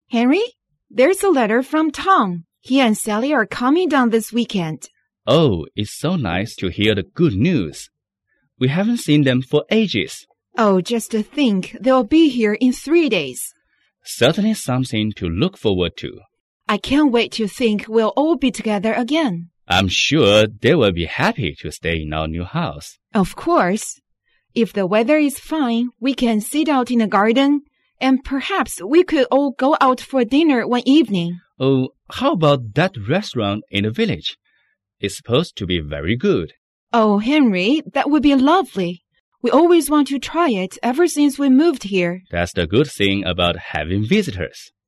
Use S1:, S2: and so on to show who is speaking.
S1: Henry, there's a letter from Tom. He and Sally are coming down this weekend.
S2: Oh, it's so nice to hear the good news. We haven't seen them for ages.
S1: Oh, just to think they'll be here in 3 days.
S2: Certainly something to look forward to.
S1: I can't wait to think we'll all be together again.
S2: I'm sure they will be happy to stay in our new house.
S1: Of course. If the weather is fine, we can sit out in the garden, and perhaps we could all go out for dinner one evening.
S2: Oh, how about that restaurant in the village? It's supposed to be very good.
S1: Oh, Henry, that would be lovely. We always want to try it ever since we moved here.
S2: That's the good thing about having visitors.